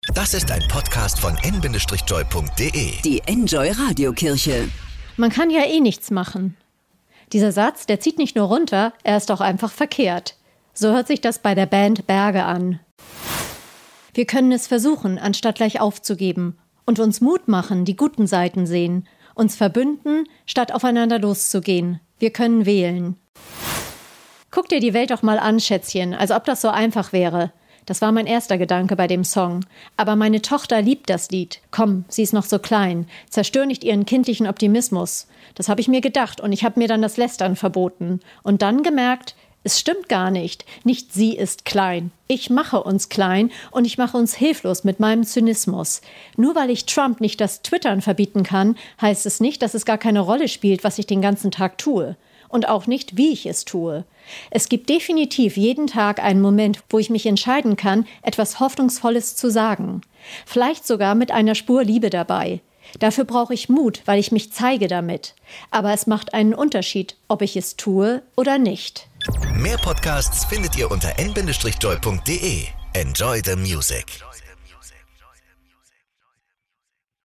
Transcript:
Das ist ein Podcast von n-joy.de. Die Enjoy Radiokirche. Man kann ja eh nichts machen. Dieser Satz, der zieht nicht nur runter, er ist auch einfach verkehrt. So hört sich das bei der Band Berge an. Wir können es versuchen, anstatt gleich aufzugeben. Und uns Mut machen, die guten Seiten sehen. Uns verbünden, statt aufeinander loszugehen. Wir können wählen. Guck dir die Welt doch mal an, Schätzchen, als ob das so einfach wäre. Das war mein erster Gedanke bei dem Song. Aber meine Tochter liebt das Lied. Komm, sie ist noch so klein. Zerstör nicht ihren kindlichen Optimismus. Das habe ich mir gedacht und ich habe mir dann das Lästern verboten. Und dann gemerkt, es stimmt gar nicht. Nicht sie ist klein. Ich mache uns klein und ich mache uns hilflos mit meinem Zynismus. Nur weil ich Trump nicht das Twittern verbieten kann, heißt es nicht, dass es gar keine Rolle spielt, was ich den ganzen Tag tue. Und auch nicht, wie ich es tue. Es gibt definitiv jeden Tag einen Moment, wo ich mich entscheiden kann, etwas Hoffnungsvolles zu sagen. Vielleicht sogar mit einer Spur Liebe dabei. Dafür brauche ich Mut, weil ich mich zeige damit. Aber es macht einen Unterschied, ob ich es tue oder nicht. Mehr Podcasts findet ihr unter n-joy.de. Enjoy the music.